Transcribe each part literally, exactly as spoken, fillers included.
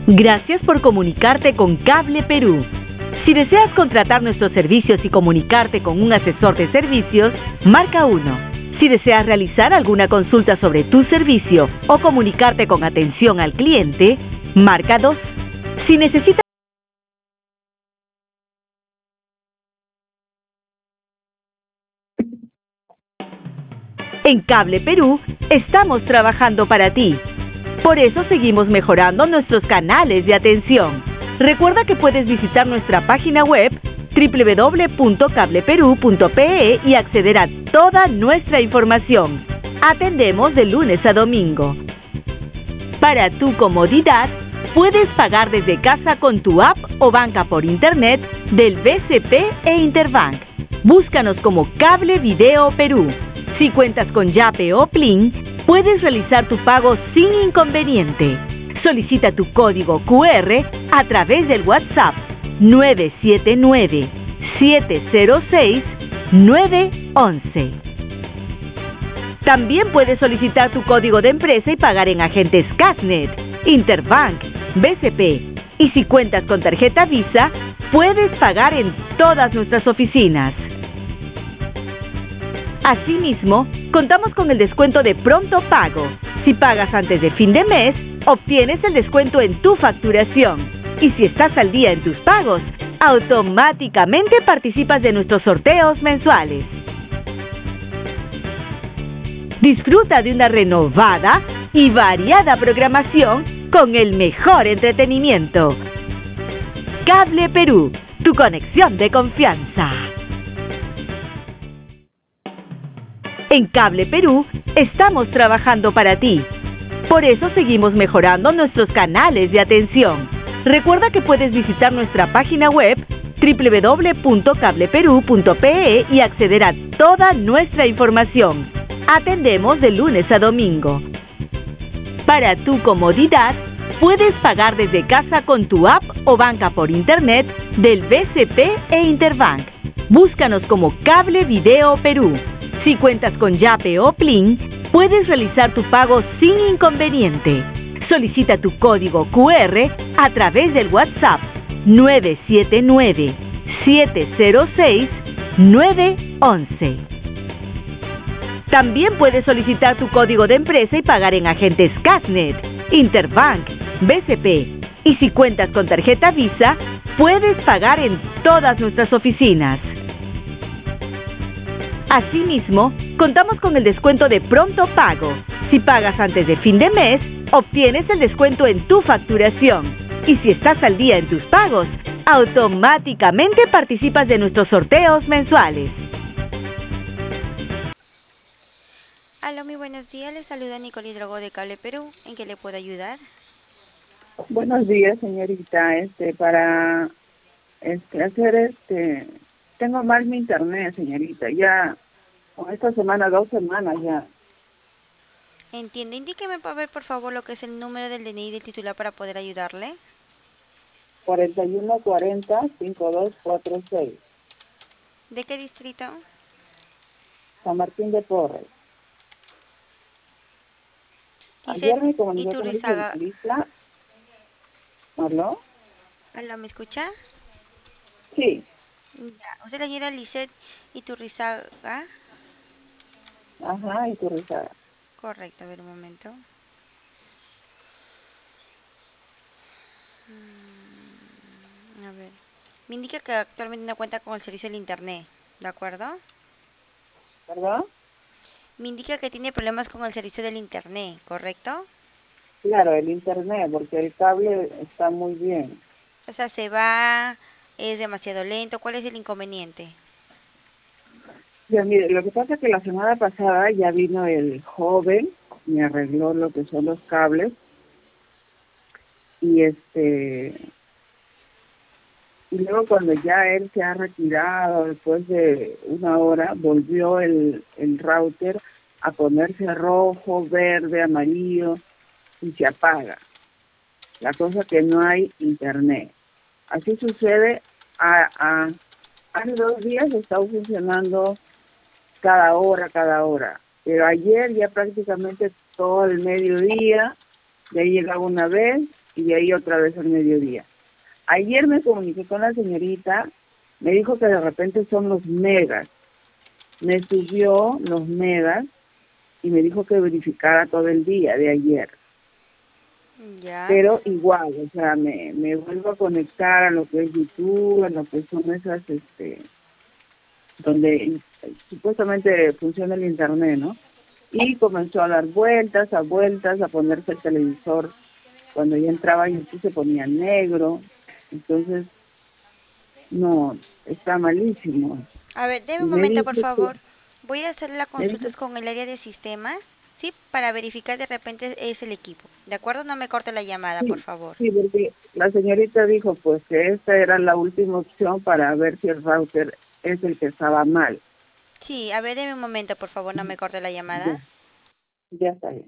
Gracias por comunicarte con Cable Perú. Si deseas contratar nuestros servicios y comunicarte con un asesor de servicios, marca uno. Si deseas realizar alguna consulta sobre tu servicio o comunicarte con atención al cliente, marca dos. Si necesitas En Cable Perú, estamos trabajando para ti. Por eso seguimos mejorando nuestros canales de atención. Recuerda que puedes visitar nuestra página web doble u doble u doble u punto cable perú punto pe e y acceder a toda nuestra información. Atendemos de lunes a domingo. Para tu comodidad, puedes pagar desde casa con tu app o banca por internet del B C P e Interbank. Búscanos como Cable Video Perú. Si cuentas con Yape o Plin, puedes realizar tu pago sin inconveniente. Solicita tu código cu erre a través del WhatsApp nueve siete nueve, siete cero seis, nueve once. También puedes solicitar tu código de empresa y pagar en agentes Casnet, Interbank, B C P. Y si cuentas con tarjeta Visa, puedes pagar en todas nuestras oficinas. Asimismo, contamos con el descuento de pronto pago. Si pagas antes de fin de mes, obtienes el descuento en tu facturación. Y si estás al día en tus pagos, automáticamente participas de nuestros sorteos mensuales. Disfruta de una renovada y variada programación con el mejor entretenimiento. Cable Perú, tu conexión de confianza. En Cable Perú, estamos trabajando para ti. Por eso seguimos mejorando nuestros canales de atención. Recuerda que puedes visitar nuestra página web doble u doble u doble u punto cable perú punto pe e y acceder a toda nuestra información. Atendemos de lunes a domingo. Para tu comodidad, puedes pagar desde casa con tu app o banca por internet del B C P e Interbank. Búscanos como Cable Video Perú. Si cuentas con Yape o Plin, puedes realizar tu pago sin inconveniente. Solicita tu código cu erre a través del WhatsApp nueve siete nueve, siete cero seis, nueve once. También puedes solicitar tu código de empresa y pagar en agentes Casnet, Interbank, B C P. Y si cuentas con tarjeta Visa, puedes pagar en todas nuestras oficinas. Asimismo, contamos con el descuento de pronto pago. Si pagas antes de fin de mes, obtienes el descuento en tu facturación. Y si estás al día en tus pagos, automáticamente participas de nuestros sorteos mensuales. Aló, muy buenos días. Les saluda Nicole Hidrogo de Cable Perú. ¿En qué le puedo ayudar? Buenos días, señorita. Este, para este hacer este, tengo mal mi internet, señorita. Ya, con esta semana, dos semanas ya. Entiendo. Indíqueme, para ver, por favor, lo que es el número del D N I del titular para poder ayudarle. cuarenta y uno cuarenta, cincuenta y dos cuarenta y seis. ¿De qué distrito? San Martín de Porres. Dice Ayer me comuniqué con el Iturrizaga. especialista. ¿Aló? ¿Aló, me escucha? Sí. Ya. ¿Usted la señora Lisette Iturrizaga? Ajá, Iturrizaga. Correcto, a ver un momento. A ver. Me indica que actualmente no cuenta con el servicio del internet, ¿de acuerdo? ¿Perdón? Me indica que tiene problemas con el servicio del internet, ¿correcto? Claro, el internet, porque el cable está muy bien. O sea, se va, es demasiado lento. ¿Cuál es el inconveniente? Ya, mire, lo que pasa es que la semana pasada ya vino el joven, me arregló lo que son los cables, y este y luego cuando ya él se ha retirado, después de una hora, volvió el, el router a ponerse rojo, verde, amarillo, y se apaga. La cosa que no hay internet. Así sucede, a, a, hace dos días está funcionando cada hora, cada hora. Pero ayer ya prácticamente todo el mediodía, ya llegaba una vez, y de ahí otra vez al mediodía. Ayer me comuniqué con la señorita, me dijo que de repente son los megas. Me subió los megas y me dijo que verificara todo el día de ayer. Ya. Pero igual, o sea, me, me vuelvo a conectar a lo que es YouTube, a lo que son esas, este, donde supuestamente funciona el internet, ¿no? Y comenzó a dar vueltas, a vueltas, a ponerse el televisor. Cuando ya entraba YouTube se ponía negro. Entonces, no, está malísimo. A ver, Y deme un me momento, por dice que, favor. Voy a hacer las me dijo, consultas con el área de sistemas, ¿sí? Para verificar de repente es el equipo. ¿De acuerdo? No me corte la llamada, por sí, favor. sí, porque la señorita dijo pues que esta era la última opción para ver si el router es el que estaba mal. Sí, a ver, deme un momento, por favor, no me corte la Ya, llamada. ya está bien.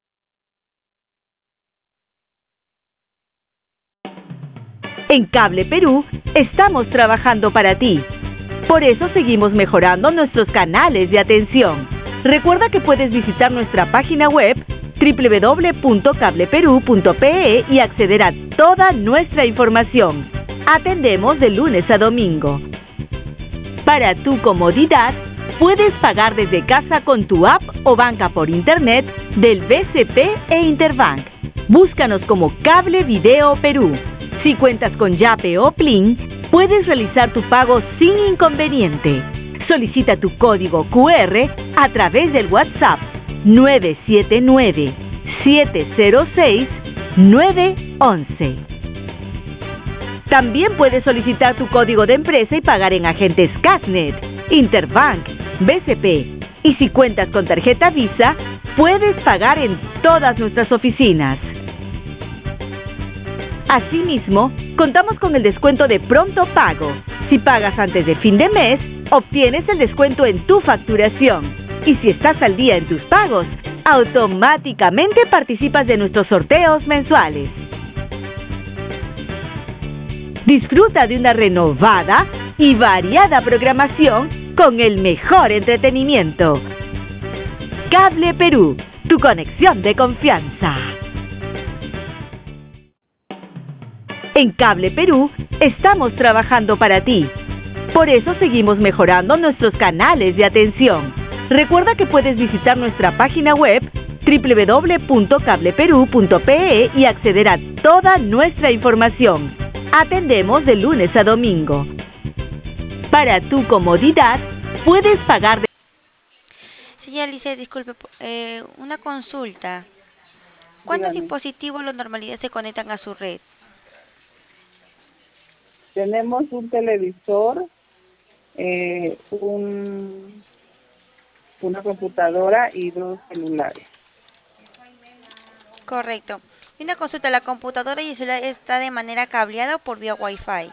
En Cable Perú estamos trabajando para ti. Por eso seguimos mejorando nuestros canales de atención. Recuerda que puedes visitar nuestra página web doble u doble u doble u punto cable perú punto pe e y acceder a toda nuestra información. Atendemos de lunes a domingo. Para tu comodidad, puedes pagar desde casa con tu app o banca por internet del B C P e Interbank. Búscanos como Cable Video Perú. Si cuentas con Yape o Plin, puedes realizar tu pago sin inconveniente. Solicita tu código cu erre a través del WhatsApp nueve siete nueve, siete cero seis, nueve uno uno. También puedes solicitar tu código de empresa y pagar en agentes Casnet, Interbank, B C P. Y si cuentas con tarjeta Visa, puedes pagar en todas nuestras oficinas. Asimismo, contamos con el descuento de pronto pago. Si pagas antes de fin de mes, obtienes el descuento en tu facturación. Y si estás al día en tus pagos, automáticamente participas de nuestros sorteos mensuales. Disfruta de una renovada y variada programación con el mejor entretenimiento. Cable Perú, tu conexión de confianza. En Cable Perú estamos trabajando para ti. Por eso seguimos mejorando nuestros canales de atención. Recuerda que puedes visitar nuestra página web doble u doble u doble u punto cable perú punto pe e y acceder a toda nuestra información. Atendemos de lunes a domingo. Para tu comodidad, puedes pagar de... Señora Alicia, disculpe, po- eh, una consulta. ¿Cuántos Dígame. dispositivos de normalidad se conectan a su red? Tenemos un televisor, eh, un, una computadora y dos celulares. Correcto. Y una consulta, ¿la computadora y el celular está de manera cableada o por vía Wi-Fi?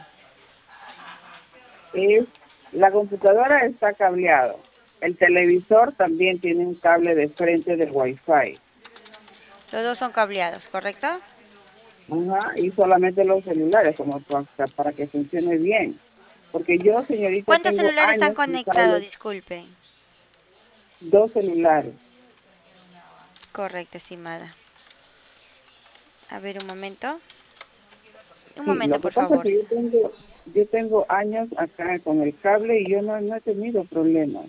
Es, la computadora está cableado. El televisor también tiene un cable de frente del Wi-Fi. Los dos son cableados, ¿correcto? Ajá, y solamente los celulares, como para, para que funcione bien. Porque yo, señorita, ¿Cuántos tengo celulares están años sin conectados? cable, Disculpe. dos celulares. Correcto, estimada. A ver, un momento. Un Sí, momento, lo que por pasa es favor. que yo tengo, yo tengo años acá con el cable y yo no, no he tenido problemas.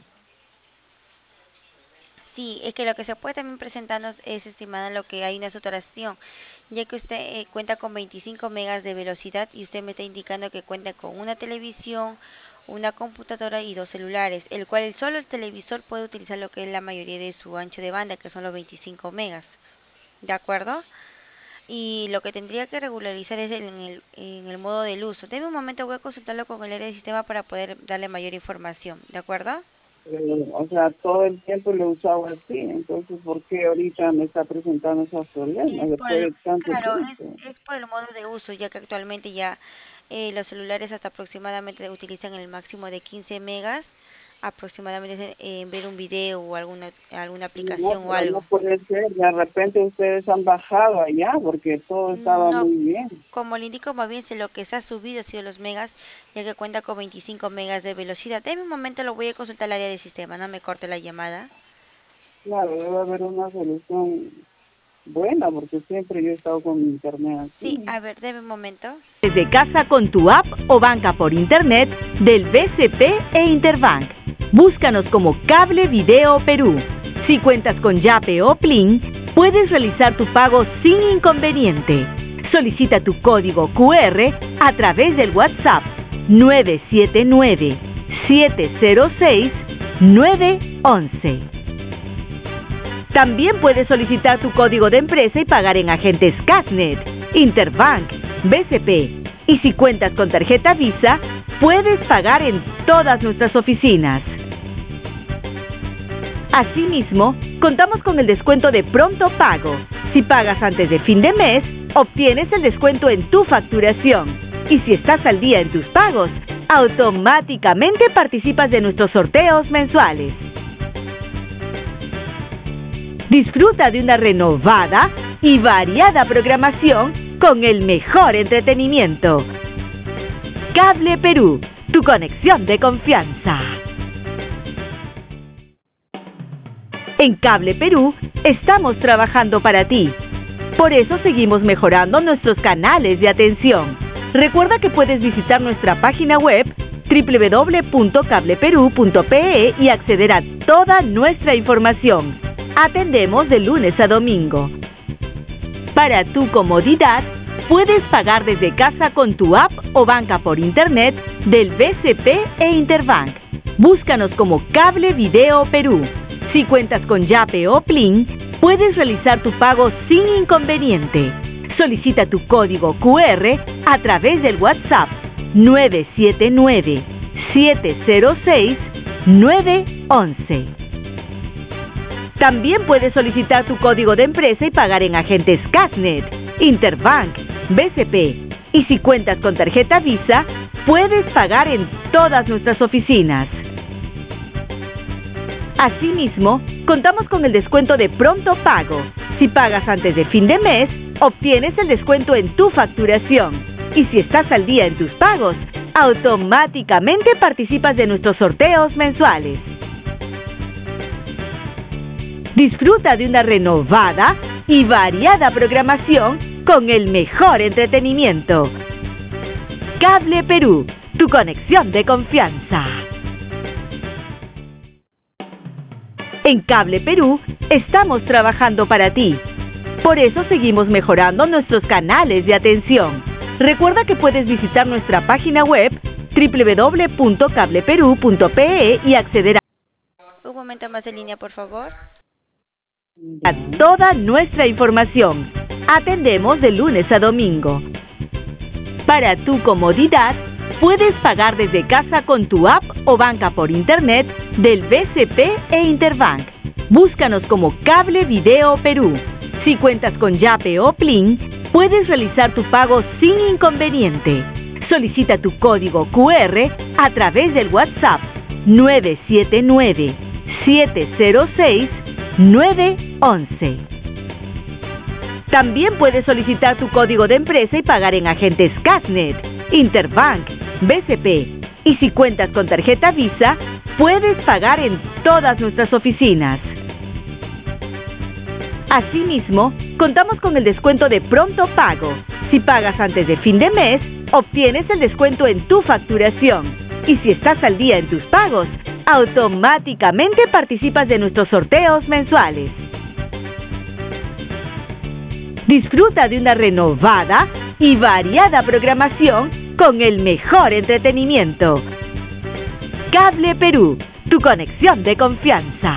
Sí, es que lo que se puede también presentarnos es, estimada, lo que hay una saturación, ya que usted eh, cuenta con veinticinco megas de velocidad y usted me está indicando que cuenta con una televisión, una computadora y dos celulares, el cual el solo el televisor puede utilizar lo que es la mayoría de su ancho de banda, que son los veinticinco megas. ¿De acuerdo? Y lo que tendría que regularizar es en el, en el modo del uso. Deme un momento, voy a consultarlo con el área de sistema para poder darle mayor información. ¿De acuerdo? Eh, o sea, todo el tiempo lo he usado así, entonces, ¿por qué ahorita me está presentando esos problemas Es por después el, de tanto claro, tiempo? es, es por el modo de uso, ya que actualmente ya eh, los celulares hasta aproximadamente utilizan el máximo de quince megas, aproximadamente en ver un video o alguna, alguna No, aplicación o pero no algo. puede ser, de repente ustedes han bajado allá porque todo estaba No, muy bien. como le indico, más bien si lo que se ha subido ha sido los megas, ya que cuenta con veinticinco megas de velocidad. Deme un momento, lo voy a consultar al área de sistema, no me corte la llamada. Claro, debe haber una solución buena porque siempre yo he estado con internet Sí, así. a ver, deme un momento. Desde casa con tu app o banca por internet del B C P e Interbank. Búscanos como Cable Video Perú. Si cuentas con Yape o Plin, puedes realizar tu pago sin inconveniente. Solicita tu código Q R a través del WhatsApp nueve siete nueve, siete cero seis, nueve uno uno. También puedes solicitar tu código de empresa y pagar en agentes Casnet, Interbank, B C P. Y si cuentas con tarjeta Visa, puedes pagar en todas nuestras oficinas. Asimismo, contamos con el descuento de pronto pago. Si pagas antes de fin de mes, obtienes el descuento en tu facturación. Y si estás al día en tus pagos, automáticamente participas de nuestros sorteos mensuales. Disfruta de una renovada y variada programación con el mejor entretenimiento. Cable Perú, tu conexión de confianza. En Cable Perú estamos trabajando para ti. Por eso seguimos mejorando nuestros canales de atención. Recuerda que puedes visitar nuestra página web doble u doble u doble u punto cable perú punto pe e y acceder a toda nuestra información. Atendemos de lunes a domingo. Para tu comodidad, puedes pagar desde casa con tu app o banca por internet del B C P e Interbank. Búscanos como Cable Video Perú. Si cuentas con Yape o Plin, puedes realizar tu pago sin inconveniente. Solicita tu código Q R a través del WhatsApp nueve siete nueve, siete cero seis, nueve uno uno. También puedes solicitar tu código de empresa y pagar en agentes Casnet, Interbank, B C P. Y si cuentas con tarjeta Visa, puedes pagar en todas nuestras oficinas. Asimismo, contamos con el descuento de pronto pago. Si pagas antes de fin de mes, obtienes el descuento en tu facturación. Y si estás al día en tus pagos, automáticamente participas de nuestros sorteos mensuales. Disfruta de una renovada y variada programación con el mejor entretenimiento. Cable Perú, tu conexión de confianza. En Cable Perú estamos trabajando para ti. Por eso seguimos mejorando nuestros canales de atención. Recuerda que puedes visitar nuestra página web doble u doble u doble u punto cable perú punto pe e y acceder Un momento más en línea, por favor. a toda nuestra información. Atendemos de lunes a domingo. Para tu comodidad, puedes pagar desde casa con tu app o banca por internet del B C P e Interbank. Búscanos como Cable Video Perú. Si cuentas con Yape o Plin, puedes realizar tu pago sin inconveniente. Solicita tu código Q R a través del WhatsApp nueve siete nueve, siete cero seis, nueve uno uno. También puedes solicitar tu código de empresa y pagar en agentes Casnet, Interbank, B C P. Y si cuentas con tarjeta Visa, puedes pagar en todas nuestras oficinas. Asimismo, contamos con el descuento de pronto pago. Si pagas antes de fin de mes, obtienes el descuento en tu facturación. Y si estás al día en tus pagos, automáticamente participas de nuestros sorteos mensuales. Disfruta de una renovada y variada programación con el mejor entretenimiento. Cable Perú, tu conexión de confianza.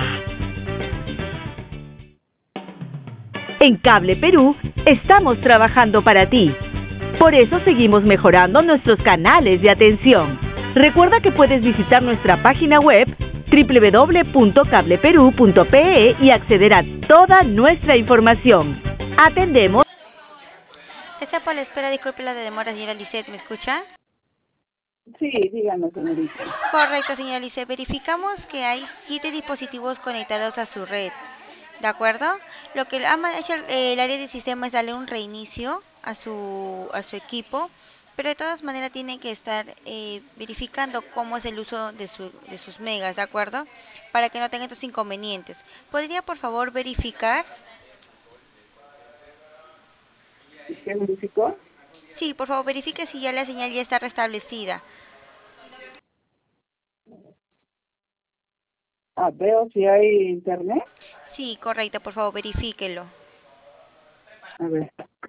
En Cable Perú estamos trabajando para ti. Por eso seguimos mejorando nuestros canales de atención. Recuerda que puedes visitar nuestra página web doble u doble u doble u punto cable perú punto pe e y acceder a toda nuestra información. Atendemos. Está por la espera, disculpe la de demora, señora Lisette, ¿me escucha? Sí, díganos, señorita. Correcto, señora Lisette. Verificamos que hay siete dispositivos conectados a su red. ¿De acuerdo? Lo que ha hecho el área de sistema es darle un reinicio a su a su equipo, pero de todas maneras tiene que estar eh, verificando cómo es el uso de, su, de sus megas, ¿de acuerdo? Para que no tenga estos inconvenientes. ¿Podría, por favor, verificar? ¿Qué verificó? Sí, por favor, verifique si ya la señal ya está restablecida. Ah, veo si hay internet. Sí, correcto, por favor, verifíquelo. A ver.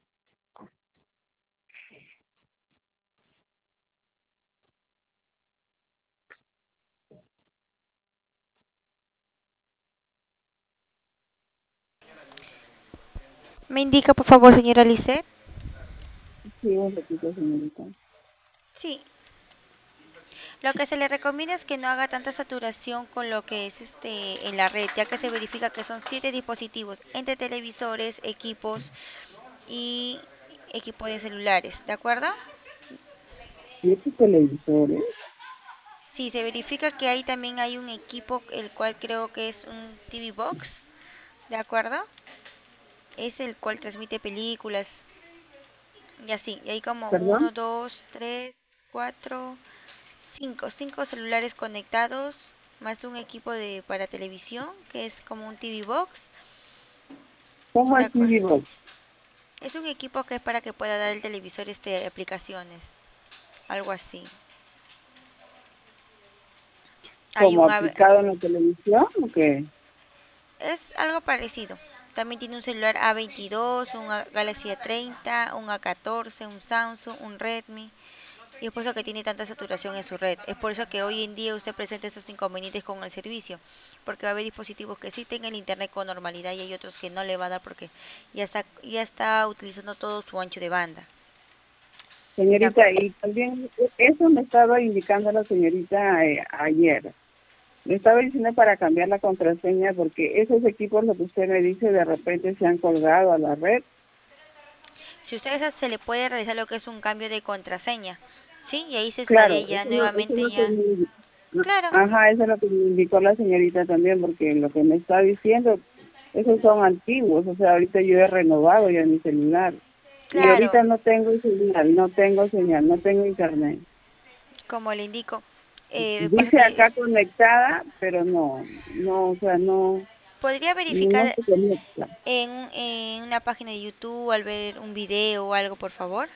¿Me indica, por favor, señora Lisset? Sí, un ratito, señorita. Sí. Lo que se le recomienda es que no haga tanta saturación con lo que es este en la red, ya que se verifica que son siete dispositivos entre televisores, equipos y equipo de celulares, ¿de acuerdo? ¿Siete televisores? Sí, se verifica que ahí también hay un equipo, el cual creo que es un T V Box, ¿de acuerdo? Es el cual transmite películas y así. Y hay como ¿Perdón? uno, dos, tres, cuatro, cinco, cinco celulares conectados, más un equipo de para televisión, que es como un T V Box, ¿Cómo ¿de así acuerdo? vivo? Es un equipo que es para que pueda dar el televisor este aplicaciones, algo así. Hay ¿Como un A V aplicado en la televisión o qué? es algo parecido. También tiene un celular A veintidós, un A- Galaxy A treinta, un A catorce, un Samsung, un Redmi. Y es por eso que tiene tanta saturación en su red. Es por eso que hoy en día usted presenta esos inconvenientes con el servicio. Porque va a haber dispositivos que sí tengan el internet con normalidad y hay otros que no le va a dar porque ya está, ya está utilizando todo su ancho de banda. ¿De Señorita, acuerdo? y también eso me estaba indicando la señorita eh, ayer. Me estaba diciendo para cambiar la contraseña porque esos equipos, lo que usted me dice, de repente se han colgado a la red. Si usted esa se le puede realizar lo que es un cambio de contraseña, ¿sí? Y ahí se estaría Claro, ya eso, no, eso es nuevamente lo que ya. me, Claro, ajá, eso es lo que me indicó la señorita también, porque lo que me está diciendo, esos son antiguos, o sea, ahorita yo he renovado ya mi celular. Y claro, ahorita no tengo señal, no tengo señal, no tengo internet. como le indico. Eh, pasa Dice que acá conectada, pero no, no, o sea, no, podría no verificar se conecta. en, en una página de YouTube al ver un video o algo, por favor.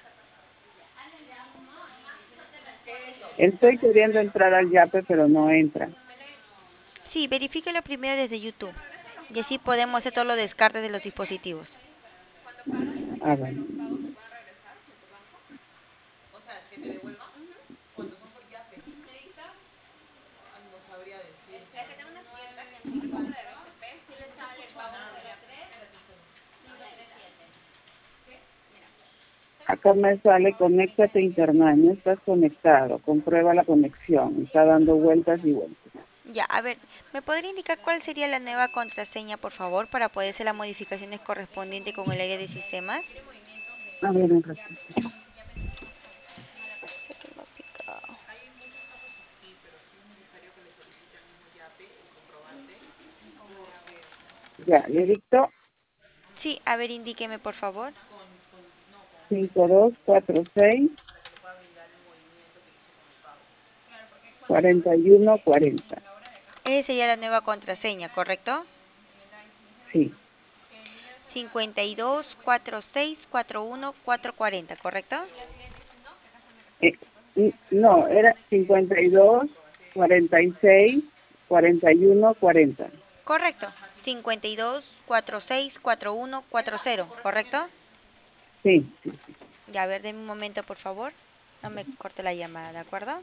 Estoy queriendo entrar al Yape, pero no entra. Sí, verifíquelo primero desde YouTube. Y así podemos hacer todos los descartes de los dispositivos. A ver. Acá me sale, conéctate a internet, no estás conectado, comprueba la conexión, está dando vueltas y vueltas. Ya, a ver, ¿me podría indicar cuál sería la nueva contraseña, por favor, para poder hacer las modificaciones correspondientes con el área de sistemas? A ver, un ratito. Ya, le dicto Sí, a ver, indíqueme, por favor. cinco dos cuatro seis cuarenta y uno cuarenta. Esa sería la nueva contraseña, ¿correcto? Sí. cincuenta y dos, cuarenta y seis, cuarenta y uno, cuatrocientos cuarenta, ¿correcto? Eh, n- no, era cincuenta y dos cuarenta y seis cuarenta y uno cuarenta. Correcto. cincuenta y dos, cuarenta y seis, cuarenta y uno, cuarenta, ¿correcto? Sí, sí. Ya, a ver, denme un momento, por favor. No me corte la llamada, ¿de acuerdo?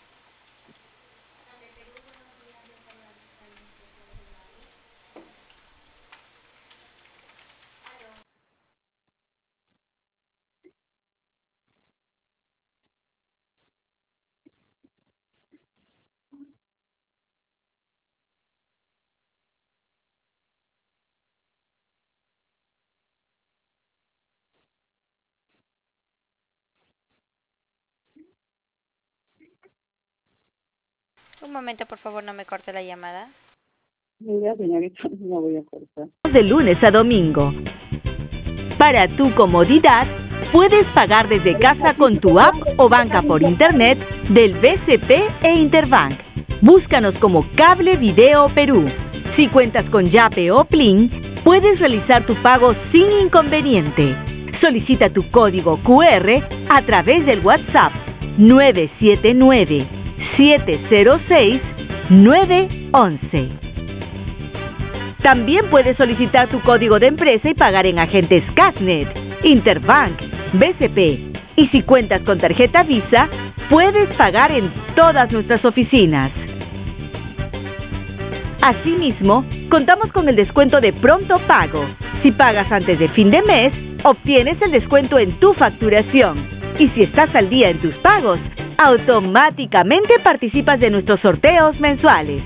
Un momento, por favor, no me corte la llamada. Mira, señorita, no voy a cortar. De lunes a domingo. Para tu comodidad, puedes pagar desde casa con tu app o banca por internet del B C P e Interbank. Búscanos como Cable Video Perú. Si cuentas con Yape o Plin, puedes realizar tu pago sin inconveniente. Solicita tu código Q R a través del WhatsApp nueve siete nueve, siete cero seis, nueve once. También puedes solicitar tu código de empresa y pagar en agentes Casnet, Interbank, B C P. Y si cuentas con tarjeta Visa, puedes pagar en todas nuestras oficinas. Asimismo, contamos con el descuento de pronto pago. Si pagas antes de fin de mes, obtienes el descuento en tu facturación. Y si estás al día en tus pagos, automáticamente participas de nuestros sorteos mensuales.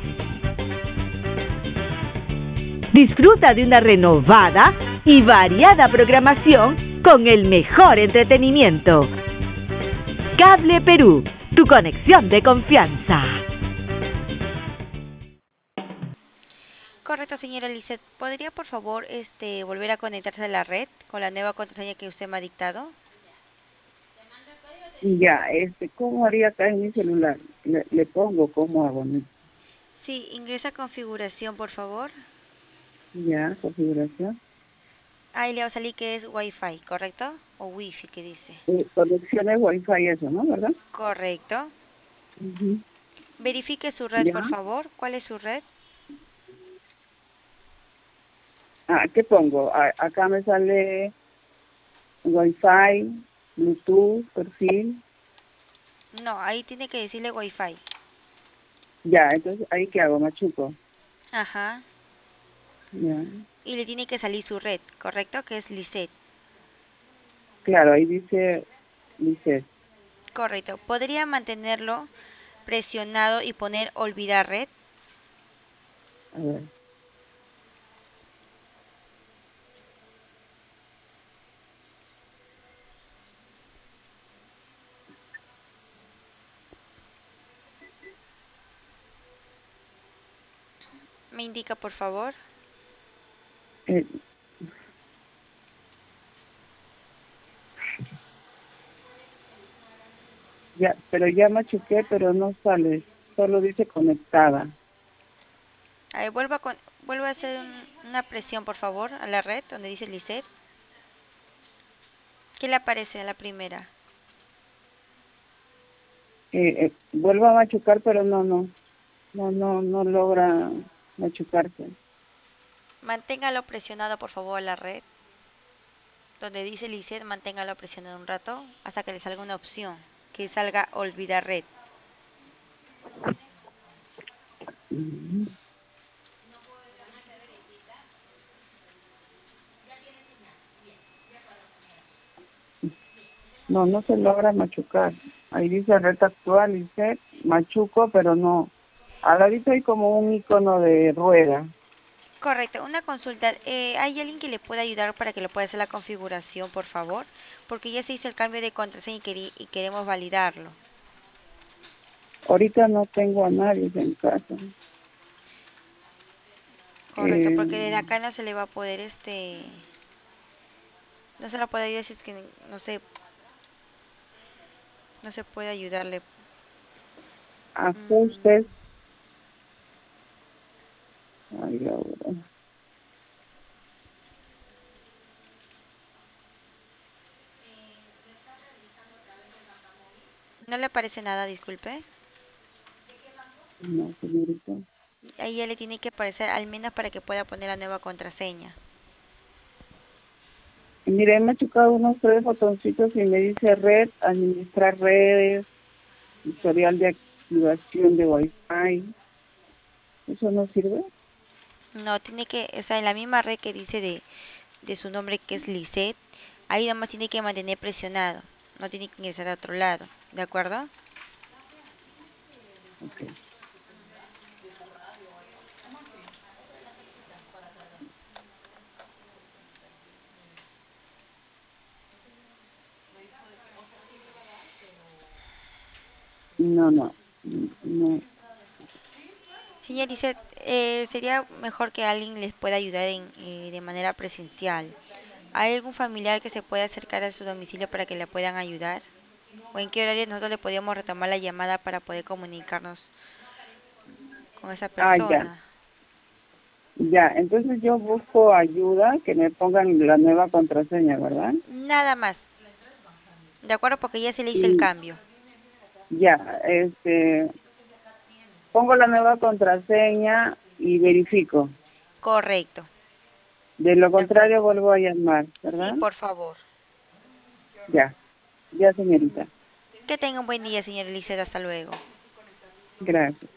Disfruta de una renovada y variada programación con el mejor entretenimiento. Cable Perú, tu conexión de confianza. Correcto, señora Lizeth. ¿Podría, por favor, este, volver a conectarse a la red con la nueva contraseña que usted me ha dictado? Ya, este, ¿cómo haría acá en mi celular? Le, le pongo, ¿cómo hago? ¿No? Sí, ingresa a configuración, por favor. Ya, configuración. Ahí le va a salir que es Wi-Fi, ¿correcto? O Wi-Fi, que dice. Eh, conexiones Wi-Fi, eso, ¿no? ¿Verdad? Correcto. Uh-huh. Verifique su red, Ya. por favor. ¿Cuál es su red? Ah, ¿qué pongo? A, acá me sale Wi-Fi, Bluetooth, perfil. No, ahí tiene que decirle Wi-Fi. Ya, entonces, ¿ahí qué hago? Machuco. Ajá. Ya. Y le tiene que salir su red, ¿correcto? Que es Lizeth. Claro, ahí dice, dice, Correcto. ¿Podría mantenerlo presionado y poner olvidar red? a ver. Me indica, por favor. Eh, ya, pero ya machuqué, pero no sale. Solo dice conectada. A ver, vuelva, con, vuelva a hacer un- una presión, por favor, a la red donde dice Lizeth. ¿Qué le aparece a la primera? Eh, eh, vuelvo a machucar, pero no, no. No, no, no logra machucarse. Manténgalo presionado, por favor, a la red. Donde dice Lizeth, manténgalo presionado un rato hasta que le salga una opción. Que salga olvidar red. Ujú. No, no se logra machucar. Ahí dice red actual, dice machuco, pero no. A la vista hay como un icono de rueda. Correcto, una consulta. Eh, ¿hay alguien que le pueda ayudar para que le pueda hacer la configuración, por favor? Porque ya se hizo el cambio de contraseña y, queri- y queremos validarlo. Ahorita no tengo a nadie en casa. Correcto, Eh, porque desde acá no se le va a poder, este, no se la puede ayudar si es que no se, no se puede ayudarle. Mm, ajustes. Ay, ahora. ¿No le aparece nada, disculpe? No, señorita. Ahí ya le tiene que aparecer al menos para que pueda poner la nueva contraseña. Y mire, me he chocado unos tres botoncitos y me dice red, administrar redes, historial de activación de Wi-Fi. ¿Eso no sirve? No, tiene que, o sea, en la misma red que dice de, de su nombre que es Lisette, ahí nada más tiene que mantener presionado, no tiene que ingresar a otro lado, ¿de acuerdo? Okay. No, no, no. Señor Lisette, eh, sería mejor que alguien les pueda ayudar en, eh, de manera presencial. ¿Hay algún familiar que se pueda acercar a su domicilio para que le puedan ayudar? ¿O en qué horario nosotros le podíamos retomar la llamada para poder comunicarnos con esa Ah, ya. persona? Ya, entonces yo busco ayuda, que me pongan la nueva contraseña, ¿verdad? Nada más. De acuerdo, porque ya se le hizo el Y cambio. ya, este, pongo la nueva contraseña y verifico. Correcto. De lo De acuerdo. contrario vuelvo a llamar, Sí, ¿verdad? por favor. Ya, ya señorita. Que tenga un buen día, señora Eliseo. Hasta luego. Gracias.